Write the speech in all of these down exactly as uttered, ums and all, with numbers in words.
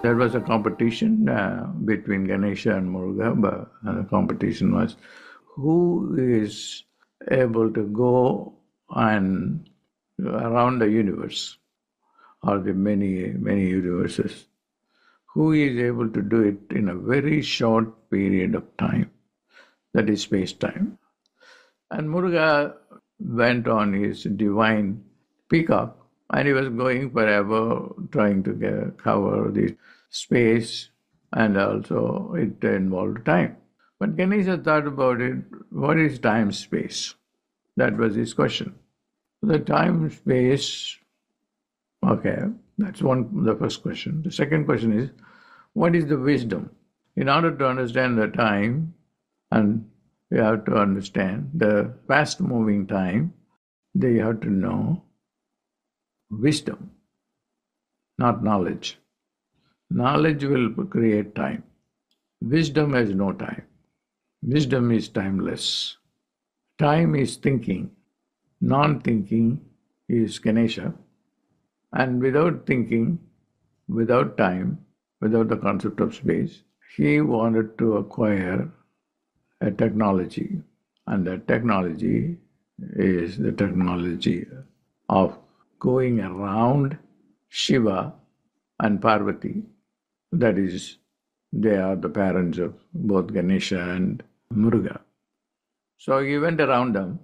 There was a competition uh, between Ganesha and Muruga, but uh, the competition was who is able to go and around the universe or the many, many universes, who is able to do it in a very short period of time, that is space-time. And Muruga went on his divine peacock, and he was going forever trying to get, cover the space, and also it involved time. But Ganesha thought about it, what is time space? That was his question. The time space, okay, that's one the first question. The second question is, what is the wisdom? In order to understand the time, and you have to understand the fast moving time, they have to know wisdom, not knowledge. Knowledge will create time. Wisdom has no time. Wisdom is timeless. Time is thinking. Non-thinking is Ganesha. And without thinking, without time, without the concept of space, he wanted to acquire a technology. And that technology is the technology of going around Shiva and Parvati. That is, they are the parents of both Ganesha and Muruga. So he went around them,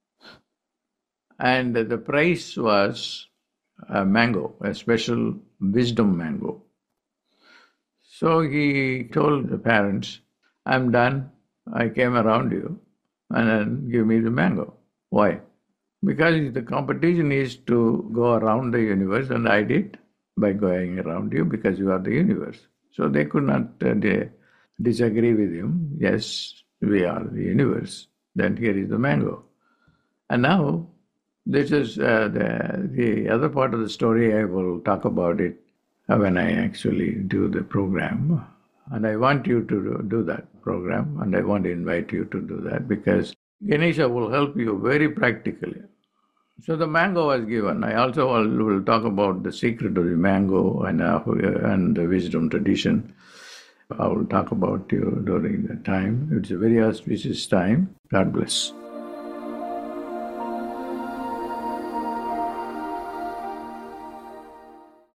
and the prize was a mango, a special wisdom mango. So he told the parents, I'm done, I came around you, and then give me the mango. Why? Because the competition is to go around the universe, and I did by going around you because you are the universe. So they could not uh, they disagree with him. Yes, we are the universe. Then here is the mango. And now, this is uh, the, the other part of the story. I will talk about it when I actually do the program. And I want you to do that program, and I want to invite you to do that because Ganesha will help you very practically. So the mango was given. I also will, will talk about the secret of the mango and, uh, and the wisdom tradition. I will talk about you during that time. It's a very auspicious time. God bless.